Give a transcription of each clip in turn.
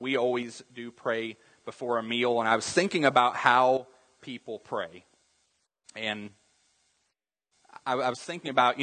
we always do pray before a meal, and I was thinking about how people pray. And I was thinking about,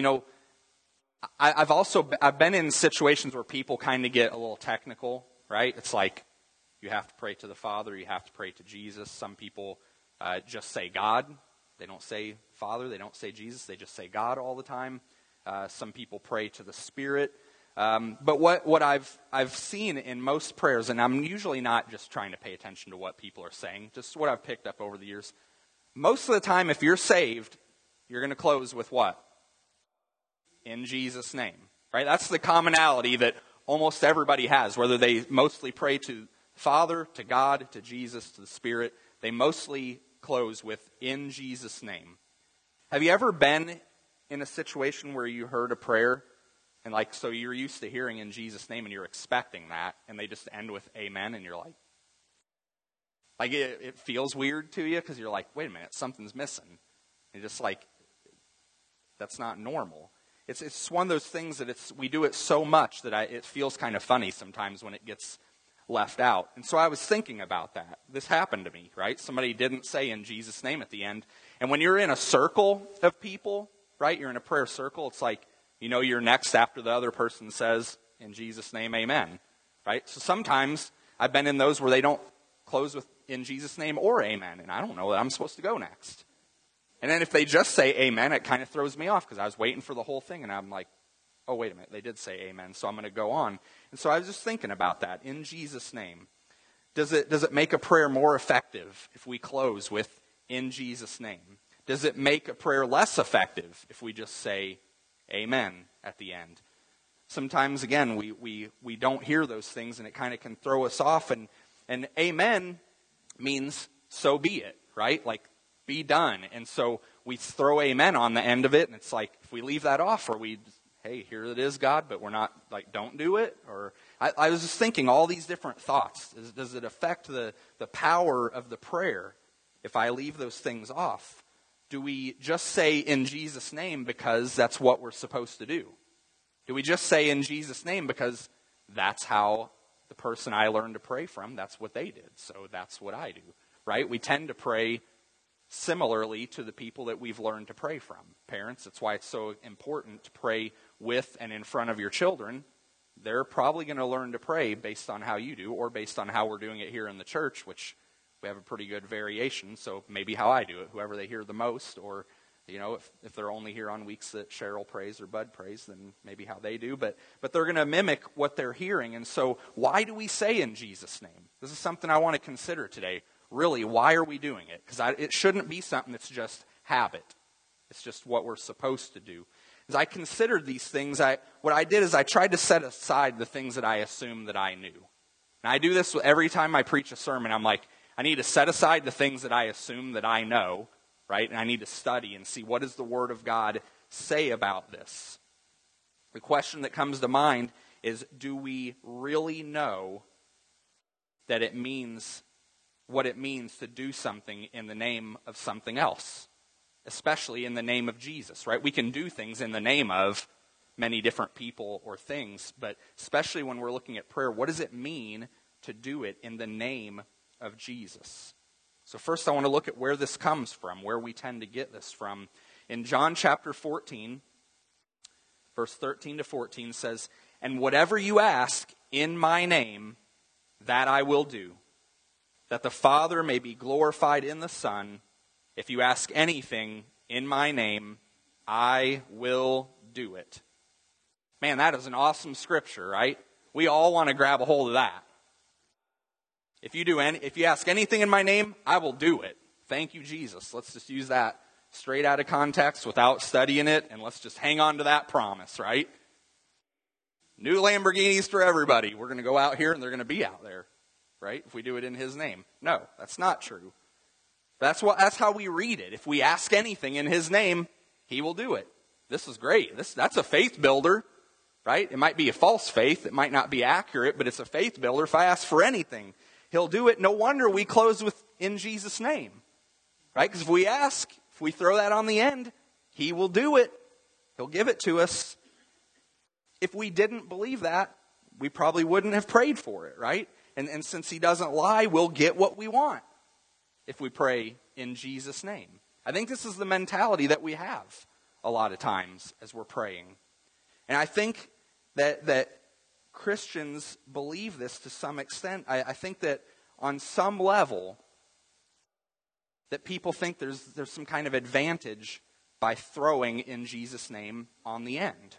I've been in situations where people kind of get a little technical, right? It's like you have to pray to the Father, you have to pray to Jesus. Some people just say God. They don't say Father, they don't say Jesus, they just say God all the time. Some people pray to the Spirit. But what I've seen in most prayers, and I'm usually not just trying to pay attention to what people are saying, just what I've picked up over the years. Most of the time, if you're saved, you're going to close with what? In Jesus' name, right? That's the commonality that almost everybody has, whether they mostly pray to Father, to God, to Jesus, to the Spirit. They mostly close with in Jesus' name. Have you ever been in a situation where you heard a prayer, and so you're used to hearing in Jesus' name, and you're expecting that, and they just end with amen, and you're like it feels weird to you, because you're like, wait a minute, something's missing. And you're just like, that's not normal. It's one of those things that we do it so much that it feels kind of funny sometimes when it gets left out. And so I was thinking about that. This happened to me, right? Somebody didn't say in Jesus' name at the end. And when you're in a circle of people, right, you're in a prayer circle, it's like, you're next after the other person says, in Jesus' name, amen, right? So sometimes I've been in those where they don't close with in Jesus' name or amen, and I don't know that I'm supposed to go next. And then if they just say amen, it kind of throws me off, because I was waiting for the whole thing, and I'm like, oh, wait a minute, they did say amen, so I'm going to go on. And so I was just thinking about that, in Jesus' name. Does it make a prayer more effective if we close with in Jesus' name? Does it make a prayer less effective if we just say amen at the end? Sometimes, again, we don't hear those things, and it kind of can throw us off. And amen means so be it, right? Like, be done. And so we throw amen on the end of it, and it's like, if we leave that off, or hey, here it is, God, but we're not, don't do it. Or I was just thinking all these different thoughts. Does it affect the power of the prayer if I leave those things off? Do we just say in Jesus' name because that's what we're supposed to do? Do we just say in Jesus' name because that's how the person I learned to pray from, that's what they did, so that's what I do, right? We tend to pray similarly to the people that we've learned to pray from. Parents, that's why it's so important to pray with and in front of your children. They're probably going to learn to pray based on how you do, or based on how we're doing it here in the church, which we have a pretty good variation, so maybe how I do it, whoever they hear the most, or if they're only here on weeks that Cheryl prays or Bud prays, then maybe how they do. But they're going to mimic what they're hearing. And so why do we say in Jesus' name? This is something I want to consider today. Really, why are we doing it? Because it shouldn't be something that's just habit. It's just what we're supposed to do. As I considered these things, what I did is I tried to set aside the things that I assumed that I knew. And I do this every time I preach a sermon. I'm like, I need to set aside the things that I assume that I know, right? And I need to study and see, what does the Word of God say about this? The question that comes to mind is, do we really know that it means what it means to do something in the name of something else? Especially in the name of Jesus, right? We can do things in the name of many different people or things, but especially when we're looking at prayer, what does it mean to do it in the name of Jesus? So first I want to look at where this comes from, where we tend to get this from. In John chapter 14, verse 13 to 14 says, "And whatever you ask in my name, that I will do, that the Father may be glorified in the Son. If you ask anything in my name, I will do it." Man, that is an awesome scripture, right? We all want to grab a hold of that. If you ask anything in my name, I will do it. Thank you, Jesus. Let's just use that straight out of context without studying it, and let's just hang on to that promise, right? New Lamborghinis for everybody. We're going to go out here and they're going to be out there, right? If we do it in his name. No, that's not true. That's how we read it. If we ask anything in his name, he will do it. This is great. That's a faith builder, right? It might be a false faith. It might not be accurate, but it's a faith builder. If I ask for anything, he'll do it. No wonder we close with in Jesus' name, right? Because if we throw that on the end, he will do it. He'll give it to us. If we didn't believe that, we probably wouldn't have prayed for it, right? And since he doesn't lie, we'll get what we want if we pray in Jesus' name. I think this is the mentality that we have a lot of times as we're praying. And I think that Christians believe this to some extent. I think that on some level that people think there's some kind of advantage by throwing in Jesus' name on the end.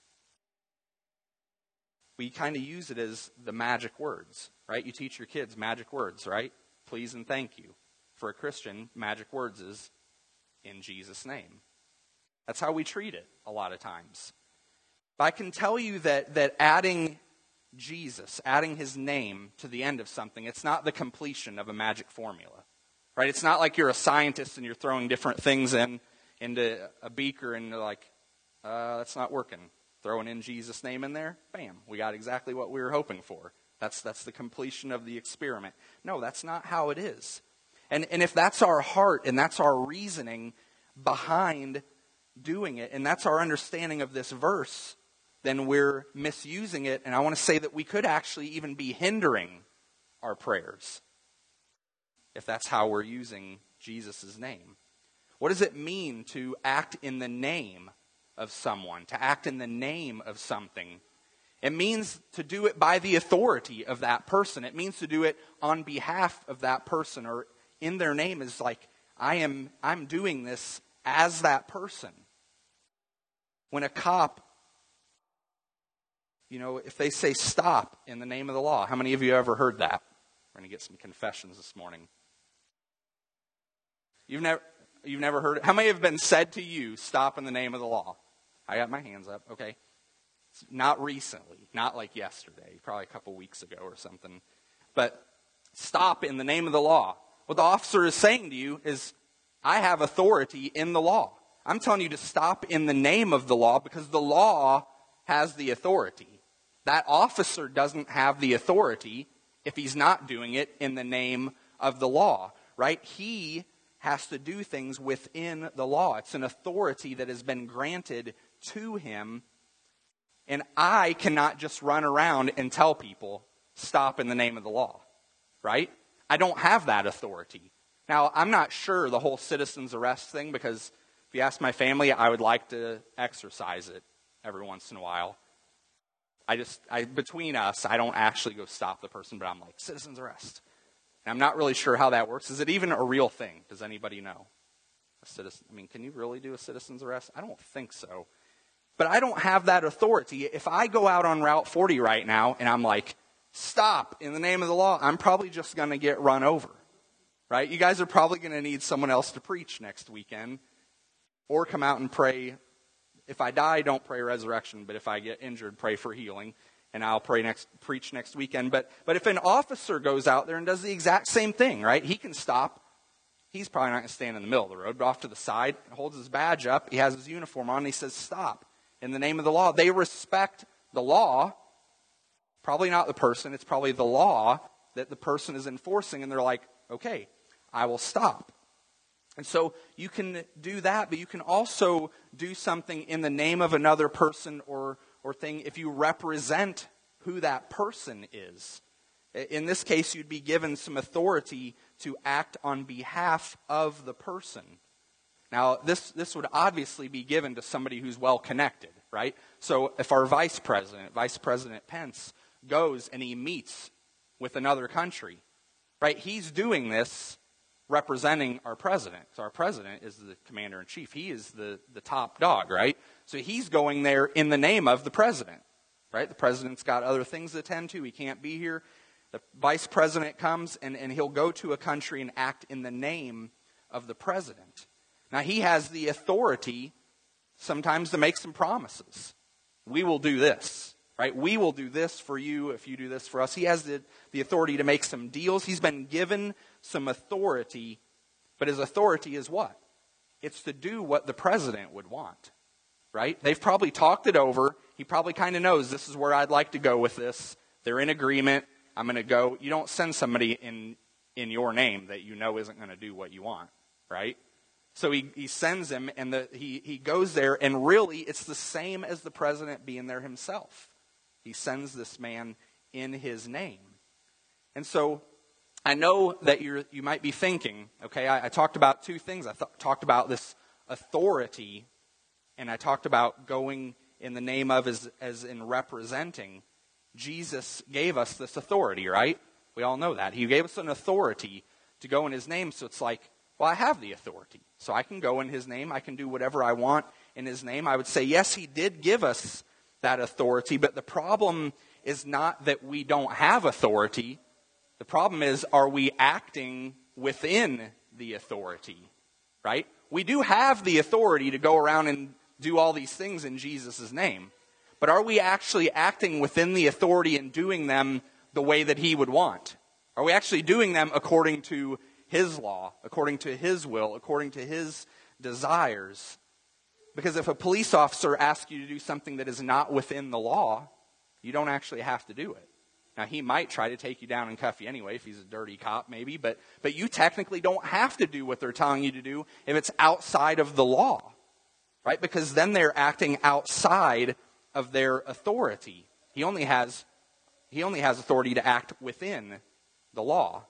We kind of use it as the magic words, right? You teach your kids magic words, right? Please and thank you. For a Christian, magic words is in Jesus' name. That's how we treat it a lot of times. But I can tell you that adding Jesus, adding his name to the end of something, it's not the completion of a magic formula, right? It's not like you're a scientist and you're throwing different things into a beaker and you're like, that's not working. Throwing in Jesus' name in there, bam, we got exactly what we were hoping for. That's the completion of the experiment. No, that's not how it is. And if that's our heart and that's our reasoning behind doing it, and that's our understanding of this verse, then we're misusing it. And I want to say that we could actually even be hindering our prayers if that's how we're using Jesus' name. What does it mean to act in the name of someone, to act in the name of something? It means to do it by the authority of that person. It means to do it on behalf of that person, or in their name is like, I'm doing this as that person. When a cop, if they say stop in the name of the law, how many of you ever heard that? We're going to get some confessions this morning. You've never heard it? How many have been said to you, stop in the name of the law? I got my hands up, okay. Not recently, not like yesterday, probably a couple weeks ago or something. But stop in the name of the law. What the officer is saying to you is, I have authority in the law. I'm telling you to stop in the name of the law because the law has the authority. That officer doesn't have the authority if he's not doing it in the name of the law, right? He has to do things within the law. It's an authority that has been granted to him. And I cannot just run around and tell people, stop in the name of the law, right? I don't have that authority. Now, I'm not sure the whole citizen's arrest thing, because if you ask my family, I would like to exercise it every once in a while. Between us, I don't actually go stop the person, but I'm like, citizen's arrest. And I'm not really sure how that works. Is it even a real thing? Does anybody know? Can you really do a citizen's arrest? I don't think so. But I don't have that authority. If I go out on Route 40 right now and I'm like, stop in the name of the law, I'm probably just going to get run over, right? You guys are probably going to need someone else to preach next weekend, or come out and pray. If I die, don't pray resurrection, but if I get injured, pray for healing, and I'll preach next weekend. But if an officer goes out there and does the exact same thing, right? He can stop. He's probably not going to stand in the middle of the road, but off to the side, holds his badge up, he has his uniform on, and he says, stop in the name of the law. They respect the law. Probably not the person. It's probably the law that the person is enforcing. And they're like, okay, I will stop. And so you can do that, but you can also do something in the name of another person or thing if you represent who that person is. In this case, you'd be given some authority to act on behalf of the person. Now, this would obviously be given to somebody who's well connected, right? So if our Vice President Pence, goes and he meets with another country, right? He's doing this representing our president. So our president is the commander-in-chief. He is the top dog, right? So he's going there in the name of the president, right? The president's got other things to attend to. He can't be here. The vice president comes and he'll go to a country and act in the name of the president. Now, he has the authority sometimes to make some promises. We will do this. Right? We will do this for you if you do this for us. He has the authority to make some deals. He's been given some authority, but his authority is what? It's to do what the president would want, right? They've probably talked it over. He probably kind of knows this is where I'd like to go with this. They're in agreement. I'm going to go. You don't send somebody in your name that you know isn't going to do what you want, right? So he sends him, and he goes there, and really it's the same as the president being there himself. He sends this man in his name. And so I know that you might be thinking, okay, I talked about two things. I talked about this authority, and I talked about going in the name of as in representing. Jesus gave us this authority, right? We all know that. He gave us an authority to go in his name, so it's like, well, I have the authority. So I can go in his name. I can do whatever I want in his name. I would say, yes, he did give us that authority, but the problem is not that we don't have authority. The problem is, are we acting within the authority, right? We do have the authority to go around and do all these things in Jesus' name, but are we actually acting within the authority and doing them the way that he would want? Are we actually doing them according to his law, according to his will, according to his desires? Because if a police officer asks you to do something that is not within the law, you don't actually have to do it. Now, he might try to take you down and cuff you anyway if he's a dirty cop maybe, but you technically don't have to do what they're telling you to do if it's outside of the law, right? Because then they're acting outside of their authority. He only has authority to act within the law.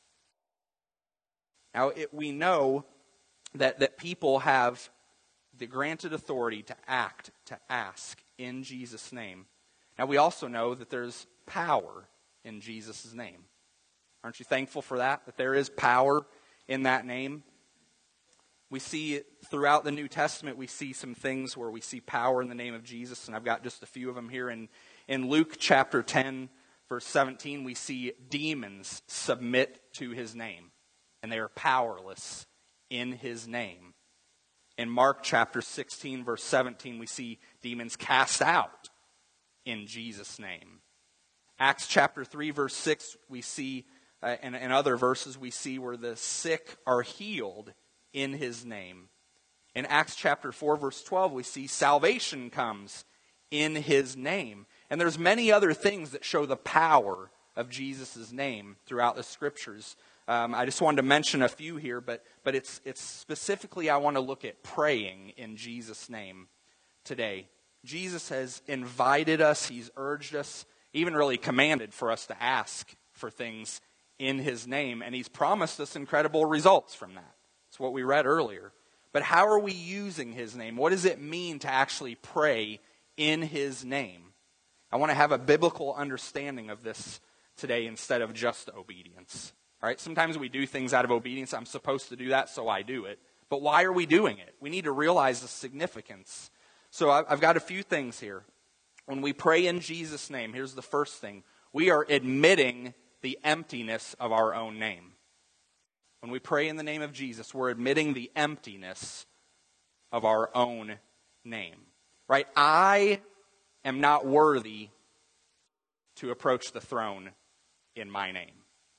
Now, we know that people have the granted authority to act, to ask in Jesus' name. Now, we also know that there's power in Jesus' name. Aren't you thankful for that? That there is power in that name? We see throughout the New Testament, we see some things where we see power in the name of Jesus, and I've got just a few of them here. In Luke chapter 10, verse 17, we see demons submit to his name, and they are powerless in his name. In Mark chapter 16, verse 17, we see demons cast out in Jesus' name. Acts chapter 3, verse 6, we see, and other verses we see where the sick are healed in his name. In Acts chapter 4, verse 12, we see salvation comes in his name. And there's many other things that show the power of Jesus' name throughout the scriptures. I just wanted to mention a few here, but it's specifically I want to look at praying in Jesus' name today. Jesus has invited us, he's urged us, even really commanded for us to ask for things in his name, and he's promised us incredible results from that. It's what we read earlier. But how are we using his name? What does it mean to actually pray in his name? I want to have a biblical understanding of this today instead of just obedience. All right, sometimes we do things out of obedience. I'm supposed to do that, so I do it. But why are we doing it? We need to realize the significance. So I've got a few things here. When we pray in Jesus' name, here's the first thing. We are admitting the emptiness of our own name. When we pray in the name of Jesus, we're admitting the emptiness of our own name. Right? I am not worthy to approach the throne in my name.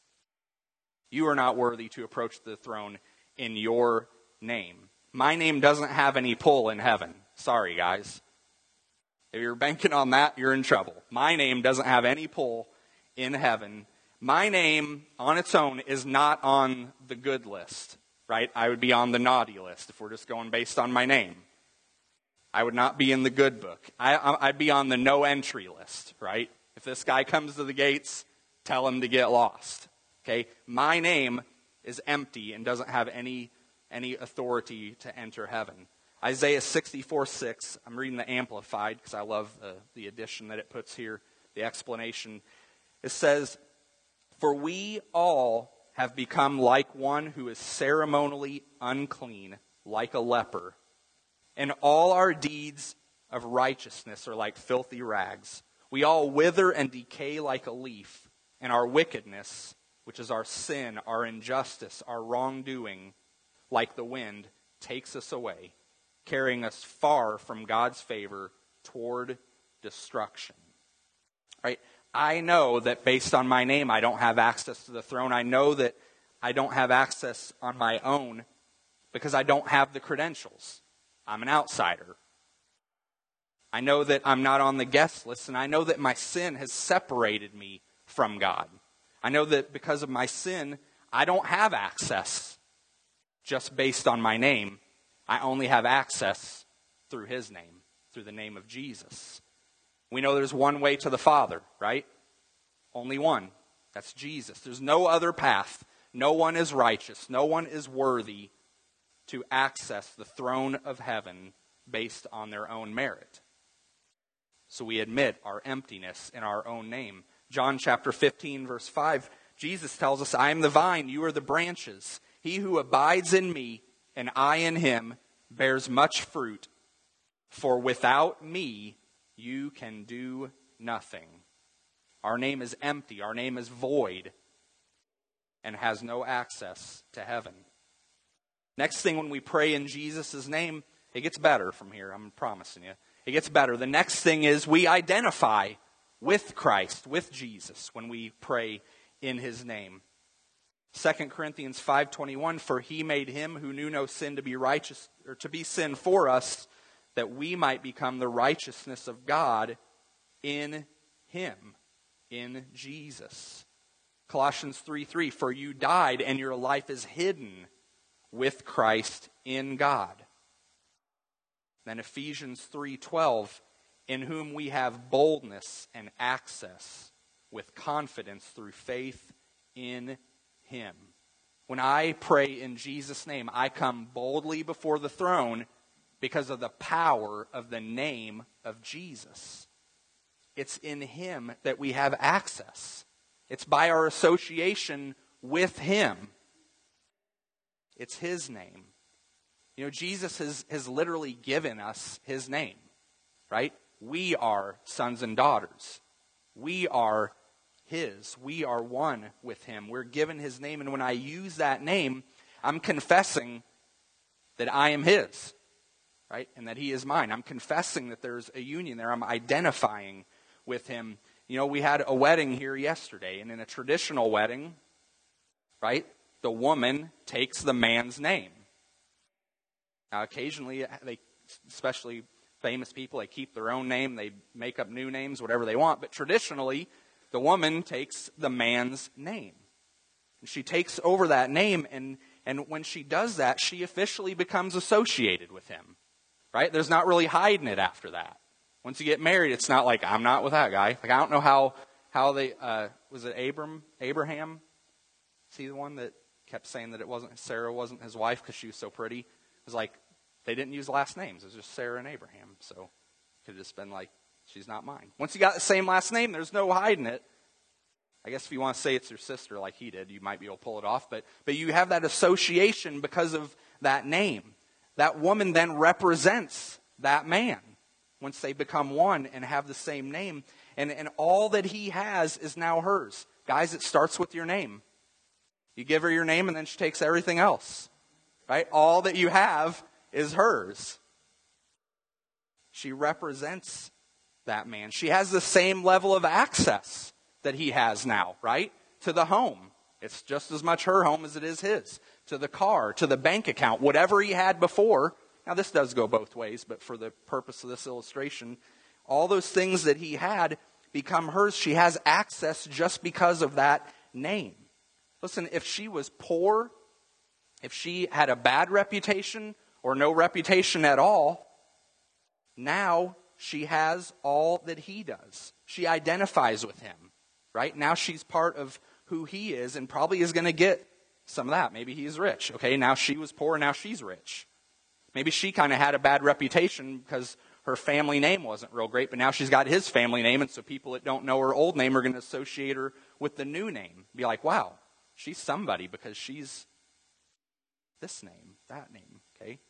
You are not worthy to approach the throne in your name. My name doesn't have any pull in heaven. Sorry, guys. If you're banking on that, you're in trouble. My name doesn't have any pull in heaven. My name on its own is not on the good list, right? I would be on the naughty list if we're just going based on my name. I would not be in the good book. I'd be on the no entry list, right? If this guy comes to the gates, tell him to get lost. Okay? My name is empty and doesn't have any authority to enter heaven. Isaiah 64:6. I'm reading the Amplified because I love the addition that it puts here, the explanation. It says, "For we all have become like one who is ceremonially unclean, like a leper, and all our deeds of righteousness are like filthy rags. We all wither and decay like a leaf, and our wickedness, which is our sin, our injustice, our wrongdoing, like the wind, takes us away, carrying us far from God's favor toward destruction." Right? I know that based on my name, I don't have access to the throne. I know that I don't have access on my own because I don't have the credentials. I'm an outsider. I know that I'm not on the guest list, and I know that my sin has separated me from God. I know that because of my sin, I don't have access just based on my name. I only have access through his name, through the name of Jesus. We know there's one way to the Father, right? Only one. That's Jesus. There's no other path. No one is righteous. No one is worthy to access the throne of heaven based on their own merit. So we admit our emptiness in our own name. John chapter 15, verse 5, Jesus tells us, I am the vine, you are the branches. He who abides in me and I in him bears much fruit. For without me, you can do nothing. Our name is empty. Our name is void and has no access to heaven. Next thing, when we pray in Jesus' name, it gets better from here. I'm promising you. It gets better. The next thing is we identify with Christ, with Jesus, when we pray in his name. 2 Corinthians 5:21, for he made him who knew no sin to be righteous, or to be sin for us, that we might become the righteousness of God in him, in Jesus. Colossians 3:3, for you died and your life is hidden with Christ in God. Then Ephesians 3:12, in whom we have boldness and access with confidence through faith in him. When I pray in Jesus' name, I come boldly before the throne because of the power of the name of Jesus. It's in him that we have access. It's by our association with him. It's his name. You know, Jesus has literally given us his name, right? We are sons and daughters. We are his. We are one with him. We're given his name, and when I use that name, I'm confessing that I am his, right? And that he is mine. I'm confessing that there's a union there. I'm identifying with him. You know, we had a wedding here yesterday, and in a traditional wedding, right, the woman takes the man's name. Now, occasionally, especially famous people, they keep their own name, they make up new names, whatever they want, but traditionally, the woman takes the man's name. And she takes over that name, and when she does that, she officially becomes associated with him, right? There's not really hiding it after that. Once you get married, it's not like, I'm not with that guy. Like, I don't know how they, was it Abraham? Is he the one that kept saying that Sarah wasn't his wife because she was so pretty? It was like, they didn't use last names. It was just Sarah and Abraham. So it could have just been like, she's not mine. Once you got the same last name, there's no hiding it. I guess if you want to say it's your sister like he did, you might be able to pull it off. But you have that association because of that name. That woman then represents that man once they become one and have the same name. And all that he has is now hers. Guys, it starts with your name. You give her your name and then she takes everything else. Right? All that you have is hers. She represents that man. She has the same level of access that he has now, right? To the home. It's just as much her home as it is his. To the car, to the bank account, whatever he had before. Now this does go both ways, but for the purpose of this illustration, all those things that he had become hers. She has access just because of that name. Listen, if she was poor, if she had a bad reputation or no reputation at all, now she has all that he does. She identifies with him, right? Now she's part of who he is and probably is going to get some of that. Maybe he's rich. Okay, now she was poor, now she's rich. Maybe she kind of had a bad reputation because her family name wasn't real great, but now she's got his family name, and so people that don't know her old name are going to associate her with the new name. Be like, wow, she's somebody because she's this name, that name, okay?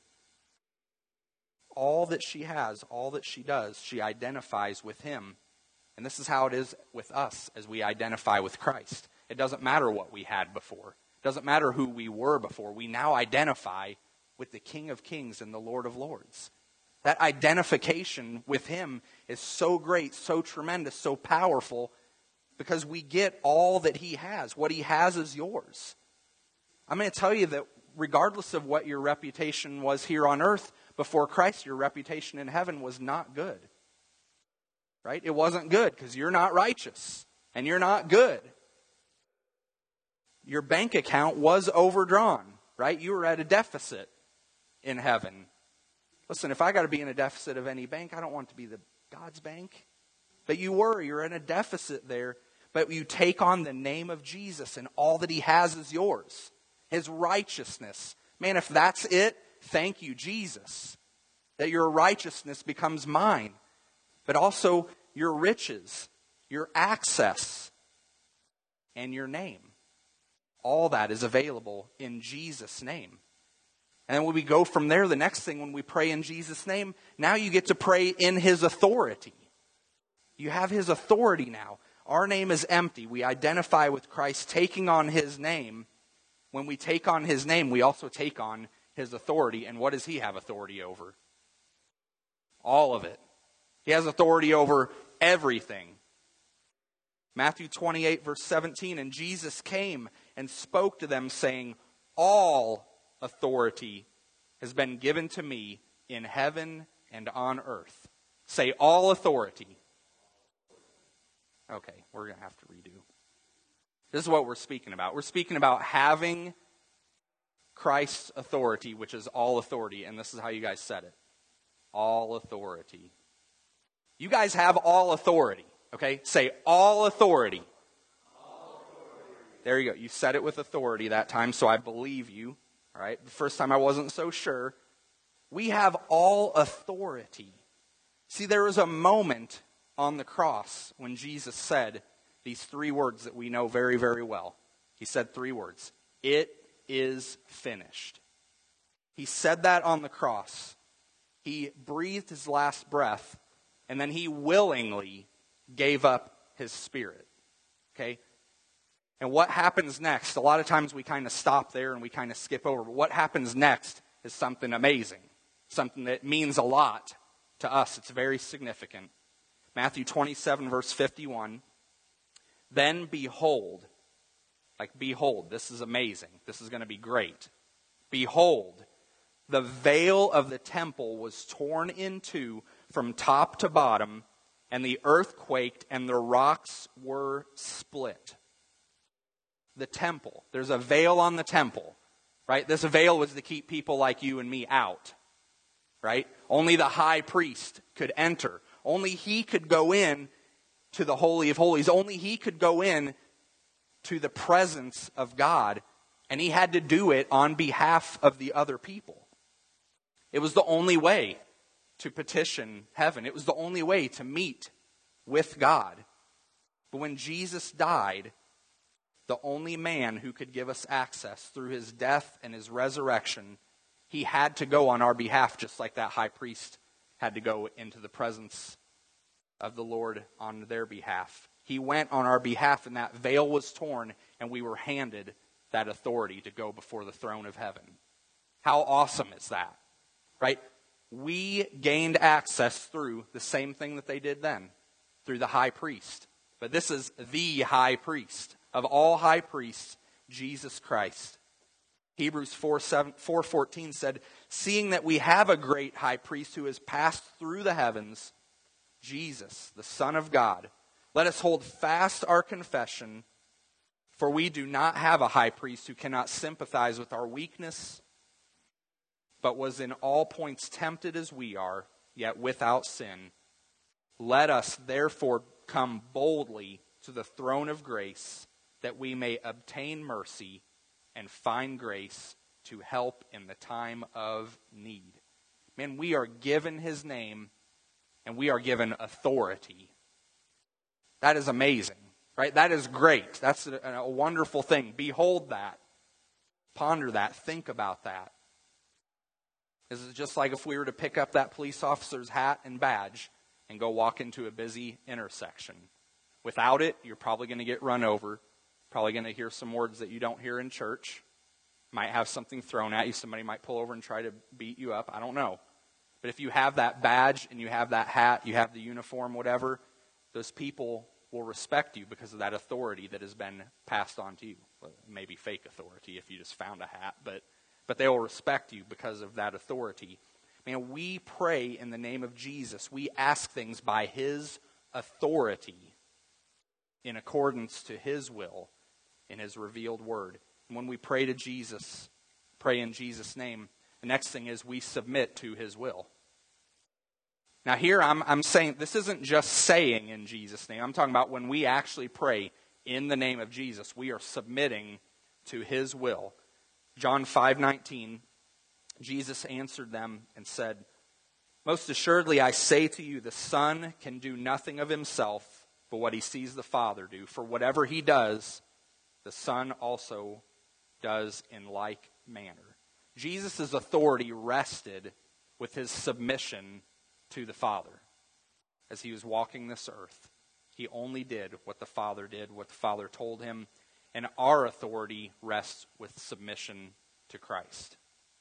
All that she has, all that she does, she identifies with him. And this is how it is with us as we identify with Christ. It doesn't matter what we had before. It doesn't matter who we were before. We now identify with the King of Kings and the Lord of Lords. That identification with him is so great, so tremendous, so powerful, because we get all that he has. What he has is yours. I'm going to tell you that regardless of what your reputation was here on earth, before Christ, your reputation in heaven was not good. Right? It wasn't good because you're not righteous and you're not good. Your bank account was overdrawn, right? You were at a deficit in heaven. Listen, if I got to be in a deficit of any bank, I don't want it to be God's bank. But you're in a deficit there. but you take on the name of Jesus and all that he has is yours. His righteousness. Man, if that's it, thank you, Jesus, that your righteousness becomes mine, but also your riches, your access, and your name. All that is available in Jesus' name. And then when we go from there, the next thing, when we pray in Jesus' name, now you get to pray in his authority. You have his authority now. Our name is empty. We identify with Christ taking on his name. When we take on his name, we also take on his authority. And what does he have authority over? All of it. He has authority over everything. Matthew 28, verse 17, and Jesus came and spoke to them, saying, all authority has been given to me in heaven and on earth. Say, all authority. Okay, we're going to have to redo. This is what we're speaking about. We're speaking about having Christ's authority, which is all authority. And this is how you guys said it. All authority. You guys have all authority. Okay? Say, all authority. All authority. There you go. You said it with authority that time, so I believe you. All right? The first time I wasn't so sure. We have all authority. See, there was a moment on the cross when Jesus said these three words that we know very, very well. He said three words. It is finished. He said that on the cross. He breathed his last breath, and then he willingly gave up his spirit. Okay? And what happens next? A lot of times we kind of stop there and we kind of skip over. But what happens next is something amazing. Something that means a lot to us. It's very significant. Matthew 27, verse 51. Then behold, this is amazing. This is going to be great. Behold, the veil of the temple was torn in two from top to bottom, and the earth quaked, and the rocks were split. The temple. There's a veil on the temple, right? This veil was to keep people like you and me out, right? Only the high priest could enter. Only he could go in to the Holy of Holies. Only he could go in to the presence of God, and he had to do it on behalf of the other people. It was the only way to petition heaven. It was the only way to meet with God. But when Jesus died, the only man who could give us access through his death and his resurrection, he had to go on our behalf, just like that high priest had to go into the presence of the Lord on their behalf. He went on our behalf, and that veil was torn, and we were handed that authority to go before the throne of heaven. How awesome is that? Right? We gained access through the same thing that they did then, through the high priest. But this is the high priest of all high priests, Jesus Christ. Hebrews 4:14 said, seeing that we have a great high priest who has passed through the heavens, Jesus, the Son of God, let us hold fast our confession, for we do not have a high priest who cannot sympathize with our weakness, but was in all points tempted as we are, yet without sin. Let us therefore come boldly to the throne of grace, that we may obtain mercy and find grace to help in the time of need. Man, we are given his name, and we are given authority. That is amazing, right? That is great. That's a wonderful thing. Behold that. Ponder that. Think about that. This is just like if we were to pick up that police officer's hat and badge and go walk into a busy intersection. Without it, you're probably going to get run over. Probably going to hear some words that you don't hear in church. Might have something thrown at you. Somebody might pull over and try to beat you up. I don't know. But if you have that badge and you have that hat, you have the uniform, whatever, those people will respect you because of that authority that has been passed on to you. Well, maybe fake authority if you just found a hat, but they will respect you because of that authority. Man, we pray in the name of Jesus. We ask things by his authority in accordance to his will in his revealed word. And when we pray to Jesus, pray in Jesus' name, the next thing is we submit to his will. Now here I'm saying, this isn't just saying in Jesus' name. I'm talking about when we actually pray in the name of Jesus, we are submitting to his will. John 5:19, Jesus answered them and said, "Most assuredly I say to you, the Son can do nothing of himself but what he sees the Father do. For whatever he does, the Son also does in like manner." Jesus' authority rested with his submission to the Father. As he was walking this earth, he only did what the Father did, what the Father told him, and our authority rests with submission to Christ,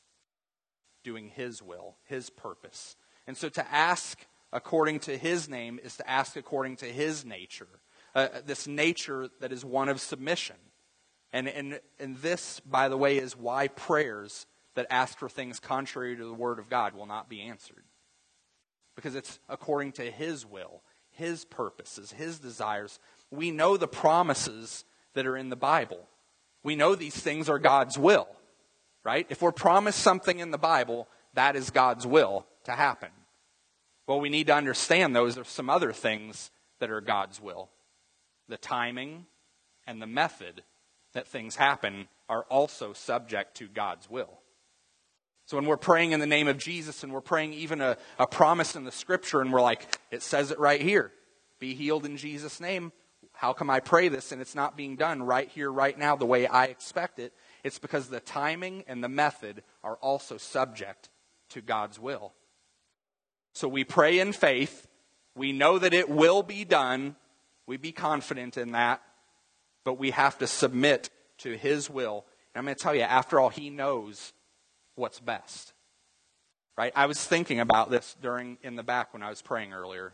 doing his will, his purpose. And so to ask according to his name is to ask according to his nature, this nature that is one of submission. And this, by the way, is why prayers that ask for things contrary to the Word of God will not be answered. Because it's according to his will, his purposes, his desires. We know the promises that are in the Bible. We know these things are God's will, right? If we're promised something in the Bible, that is God's will to happen. Well, we need to understand those are some other things that are God's will. The timing and the method that things happen are also subject to God's will. So when we're praying in the name of Jesus and we're praying even a promise in the Scripture and we're like, it says it right here, be healed in Jesus' name. How come I pray this and it's not being done right here, right now, the way I expect it? It's because the timing and the method are also subject to God's will. So we pray in faith. We know that it will be done. We be confident in that. But we have to submit to his will. And I'm going to tell you, after all, he knows what's best. Right? I was thinking about this in the back when I was praying earlier.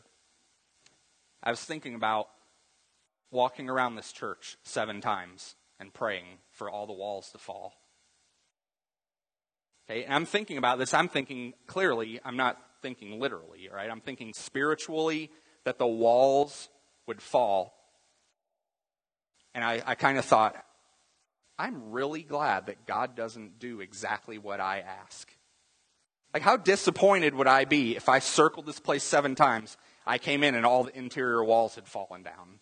I was thinking about walking around this church 7 times and praying for all the walls to fall. Okay, and I'm thinking about this. I'm thinking clearly. I'm not thinking literally, right? I'm thinking spiritually that the walls would fall. And I kind of thought, I'm really glad that God doesn't do exactly what I ask. Like, how disappointed would I be if I circled this place 7 times, I came in and all the interior walls had fallen down?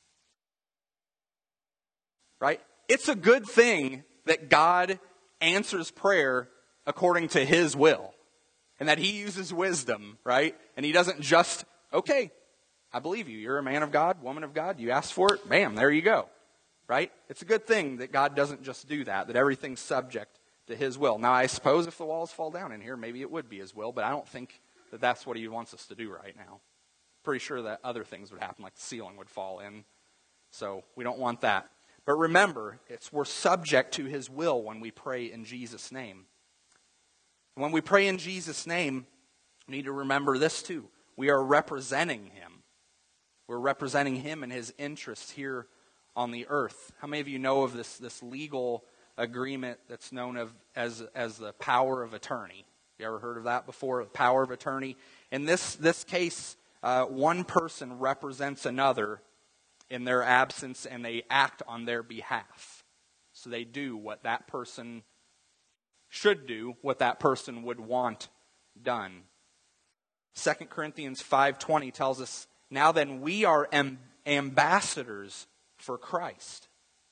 Right? It's a good thing that God answers prayer according to his will. And that he uses wisdom, right? And he doesn't just, okay, I believe you. You're a man of God, woman of God. You asked for it. Bam, there you go. Right? It's a good thing that God doesn't just do that everything's subject to his will. Now, I suppose if the walls fall down in here, maybe it would be his will, but I don't think that that's what he wants us to do right now. Pretty sure that other things would happen, like the ceiling would fall in. So we don't want that. But remember, we're subject to his will when we pray in Jesus' name. When we pray in Jesus' name, we need to remember this too. We are representing him. We're representing him and his interests here on the earth. How many of you know of this legal agreement that's known as the power of attorney? You ever heard of that before? The power of attorney. In this case, one person represents another in their absence, and they act on their behalf. So they do what that person should do, what that person would want done. 2 Corinthians 5:20 tells us, now then we are ambassadors for Christ.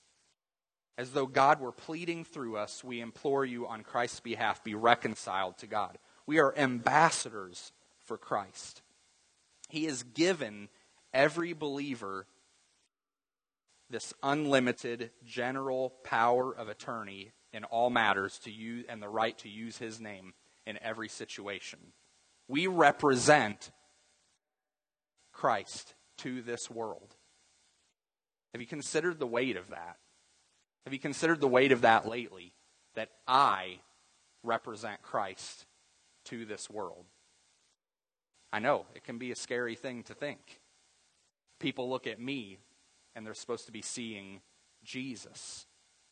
As though God were pleading through us, we implore you on Christ's behalf, be reconciled to God. We are ambassadors for Christ. He has given every believer this unlimited general power of attorney in all matters to use, and the right to use his name in every situation. We represent Christ to this world. Have you considered the weight of that? Have you considered the weight of that lately? That I represent Christ to this world. I know, it can be a scary thing to think. People look at me and they're supposed to be seeing Jesus.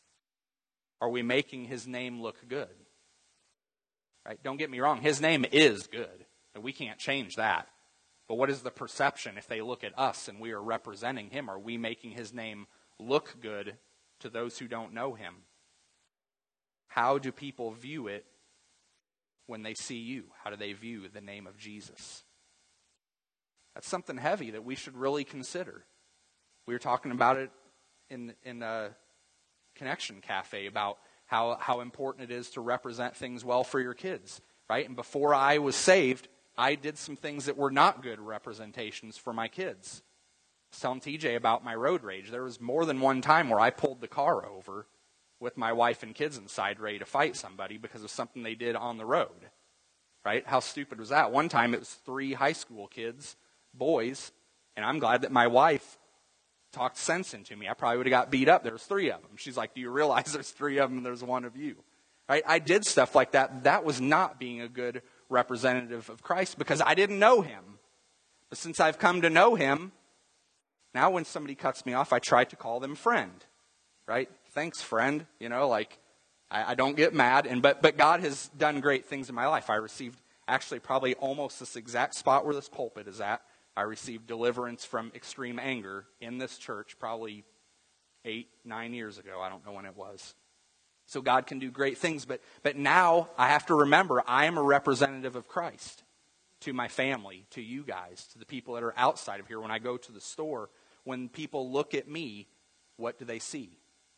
Are we making his name look good? Right? Don't get me wrong, his name is good. And we can't change that. But what is the perception if they look at us and we are representing him? Are we making his name look good to those who don't know him? How do people view it when they see you? How do they view the name of Jesus? That's something heavy that we should really consider. We were talking about it in a Connection Cafe about how important it is to represent things well for your kids, right? And before I was saved, I did some things that were not good representations for my kids. I was telling TJ about my road rage. There was more than one time where I pulled the car over with my wife and kids inside ready to fight somebody because of something they did on the road, right? How stupid was that? One time it was 3 high school kids, boys, and I'm glad that my wife talked sense into me. I probably would have got beat up. There was 3 of them. She's like, do you realize there's 3 of them and there's 1 of you? Right? I did stuff like that. That was not being a good representative of Christ because I didn't know him. But since I've come to know him, now when somebody cuts me off, I try to call them friend. Right? Thanks, friend. I don't get mad. But God has done great things in my life. I received actually probably almost this exact spot where this pulpit is at. I received deliverance from extreme anger in this church probably 8, 9 years ago. I don't know when it was. So God can do great things. But now I have to remember I am a representative of Christ to my family, to you guys, to the people that are outside of here. When I go to the store, when people look at me, what do they see?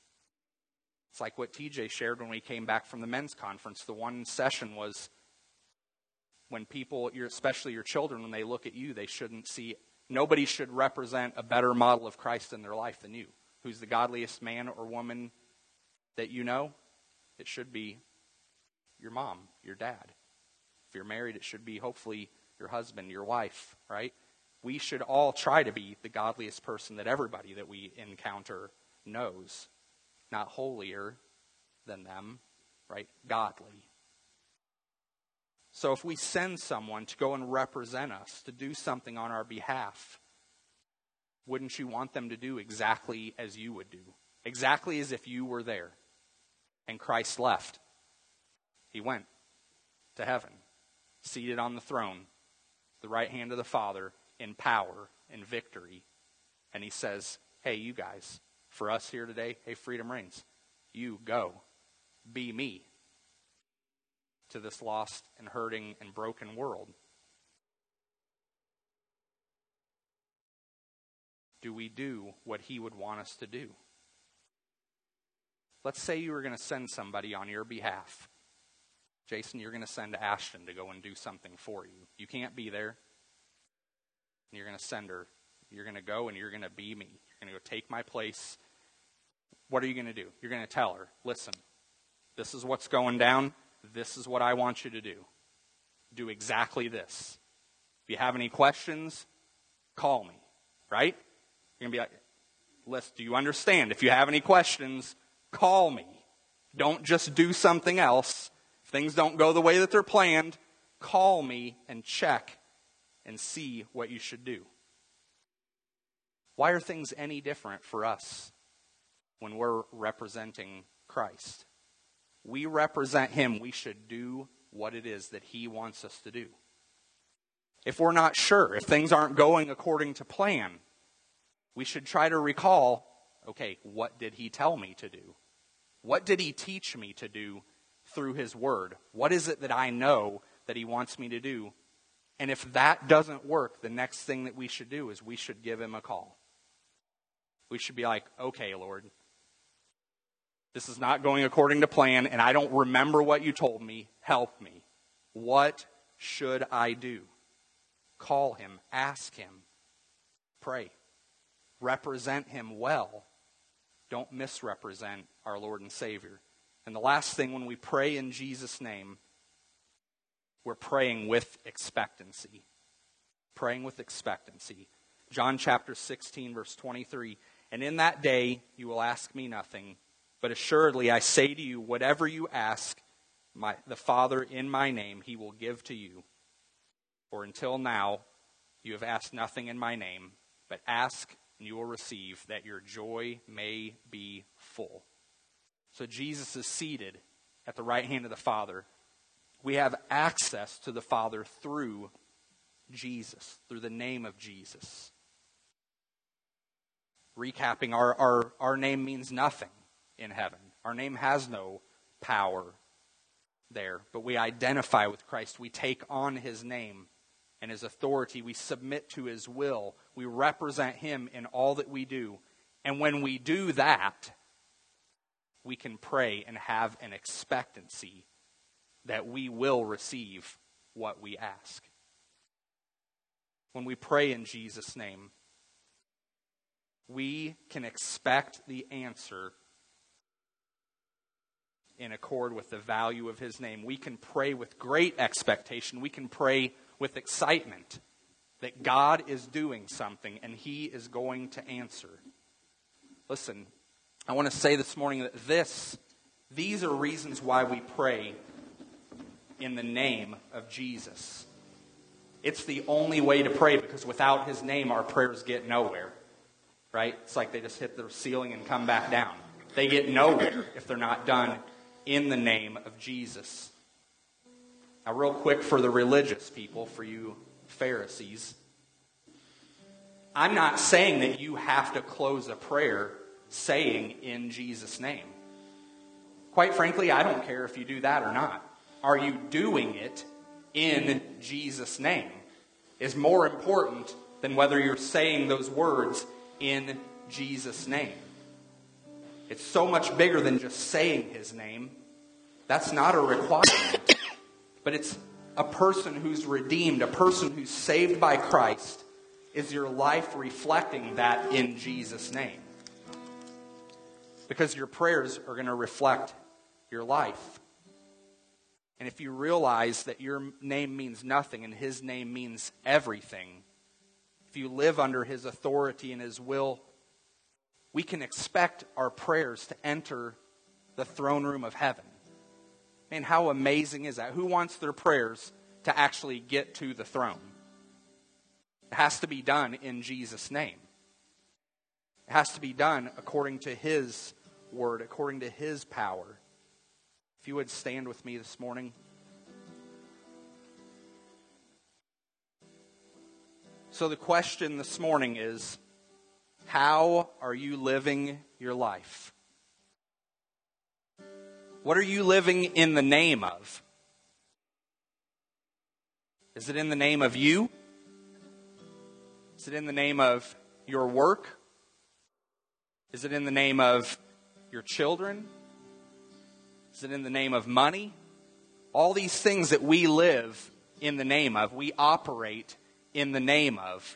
It's like what TJ shared when we came back from the men's conference. The one session was when people, especially your children, when they look at you, they shouldn't see, nobody should represent a better model of Christ in their life than you. Who's the godliest man or woman that you know? It should be your mom, your dad. If you're married, it should be hopefully your husband, your wife, right? We should all try to be the godliest person that everybody that we encounter knows. Not holier than them, right? Godly. So if we send someone to go and represent us, to do something on our behalf, wouldn't you want them to do exactly as you would do? Exactly as if you were there and Christ left. He went to heaven, seated on the throne, the right hand of the Father, in power and victory. And he says, hey, you guys, for us here today, hey, Freedom Reigns, you go, be me to this lost and hurting and broken world. Do we do what he would want us to do? Let's say you were going to send somebody on your behalf. Jason, you're going to send Ashton to go and do something for you. You can't be there. And you're going to send her. You're going to go and you're going to be me. You're going to go take my place. What are you going to do? You're going to tell her, listen, this is what's going down. This is what I want you to do. Do exactly this. If you have any questions, call me, right? You're going to be like, listen, do you understand? If you have any questions, call me. Don't just do something else. If things don't go the way that they're planned, call me and check and see what you should do. Why are things any different for us when we're representing Christ? We represent him. We should do what it is that he wants us to do. If we're not sure, if things aren't going according to plan, we should try to recall, okay, what did he tell me to do? What did he teach me to do through his word? What is it that I know that he wants me to do? And if that doesn't work, the next thing that we should do is we should give him a call. We should be like, okay, Lord, this is not going according to plan, and I don't remember what you told me. Help me. What should I do? Call him. Ask him. Pray. Represent him well. Don't misrepresent our Lord and Savior. And the last thing, when we pray in Jesus' name, we're praying with expectancy. Praying with expectancy. John chapter 16, verse 23. And in that day you will ask me nothing. But assuredly, I say to you, whatever you ask the Father in my name, he will give to you. For until now, you have asked nothing in my name, but ask and you will receive, that your joy may be full. So Jesus is seated at the right hand of the Father. We have access to the Father through Jesus, through the name of Jesus. Recapping, our name means nothing in heaven. Our name has no power there, but we identify with Christ. We take on his name and his authority. We submit to his will. We represent him in all that we do. And when we do that, we can pray and have an expectancy that we will receive what we ask. When we pray in Jesus' name, we can expect the answer in accord with the value of His name. We can pray with great expectation. We can pray with excitement that God is doing something and He is going to answer. Listen, I want to say this morning that these are reasons why we pray in the name of Jesus. It's the only way to pray, because without His name, our prayers get nowhere. Right? It's like they just hit the ceiling and come back down. They get nowhere if they're not done in the name of Jesus. Now, real quick for the religious people, for you Pharisees, I'm not saying that you have to close a prayer saying in Jesus' name. Quite frankly, I don't care if you do that or not. Are you doing it in Jesus' name is more important than whether you're saying those words in Jesus' name. It's so much bigger than just saying His name. That's not a requirement. But it's a person who's redeemed, a person who's saved by Christ. Is your life reflecting that in Jesus' name? Because your prayers are going to reflect your life. And if you realize that your name means nothing and His name means everything, if you live under His authority and His will, we can expect our prayers to enter the throne room of heaven. Man, how amazing is that? Who wants their prayers to actually get to the throne? It has to be done in Jesus' name. It has to be done according to His word, according to His power. If you would stand with me this morning. So the question this morning is, how are you living your life? What are you living in the name of? Is it in the name of you? Is it in the name of your work? Is it in the name of your children? Is it in the name of money? All these things that we live in the name of, we operate in the name of.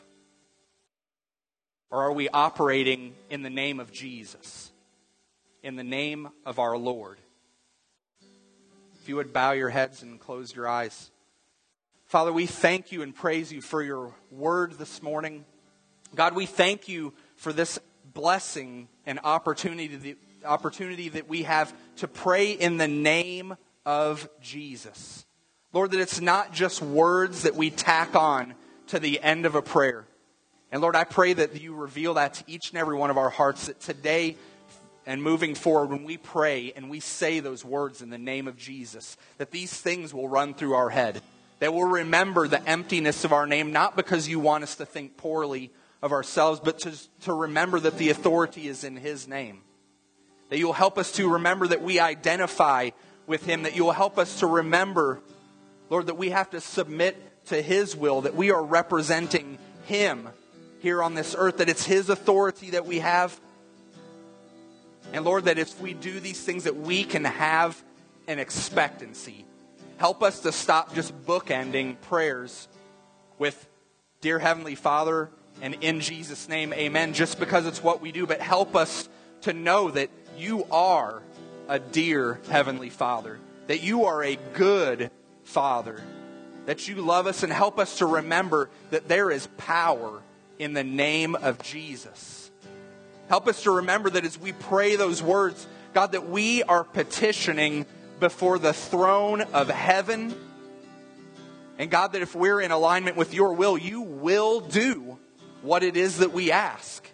Or are we operating in the name of Jesus? In the name of our Lord? If you would bow your heads and close your eyes. Father, we thank You and praise You for Your word this morning. God, we thank You for this blessing and opportunity that we have to pray in the name of Jesus. Lord, that it's not just words that we tack on to the end of a prayer. And Lord, I pray that You reveal that to each and every one of our hearts, that today and moving forward, when we pray and we say those words in the name of Jesus, that these things will run through our head. That we'll remember the emptiness of our name, not because You want us to think poorly of ourselves, but to remember that the authority is in His name. That You'll help us to remember that we identify with Him. That You'll help us to remember, Lord, that we have to submit to His will. That we are representing Him here on this earth. That it's His authority that we have. And Lord, that if we do these things, that we can have an expectancy. Help us to stop just bookending prayers with, Dear Heavenly Father, and in Jesus' name, amen, just because it's what we do. But help us to know that You are a dear Heavenly Father. That You are a good Father. That You love us, and help us to remember that there is power in the name of Jesus. Help us to remember that as we pray those words, God, that we are petitioning before the throne of heaven. And God, that if we're in alignment with Your will, You will do what it is that we ask.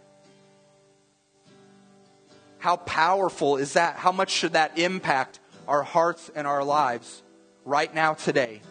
How powerful is that? How much should that impact our hearts and our lives right now today?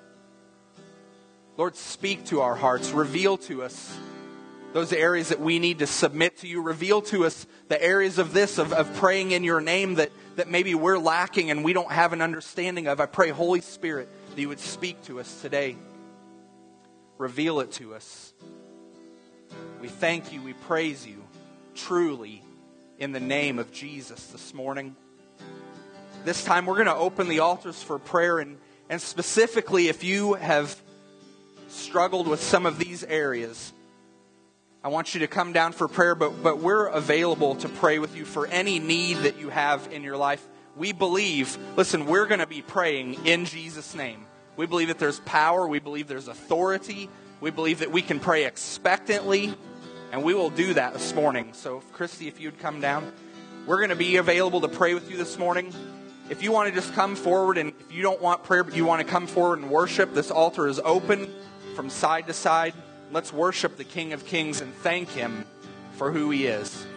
Lord, speak to our hearts. Reveal to us those areas that we need to submit to You. Reveal to us the areas of praying in Your name that maybe we're lacking and we don't have an understanding of. I pray, Holy Spirit, that You would speak to us today. Reveal it to us. We thank You. We praise You. truly in the name of Jesus this morning. This time we're going to open the altars for prayer, and specifically if you have struggled with some of these areas, I want you to come down for prayer, but we're available to pray with you for any need that you have in your life. We believe, listen, we're going to be praying in Jesus' name. We believe that there's power. We believe there's authority. We believe that we can pray expectantly, and we will do that this morning. So, Christy, if you'd come down, we're going to be available to pray with you this morning. If you want to just come forward, and if you don't want prayer, but you want to come forward and worship, this altar is open from side to side. Let's worship the King of Kings and thank Him for who He is.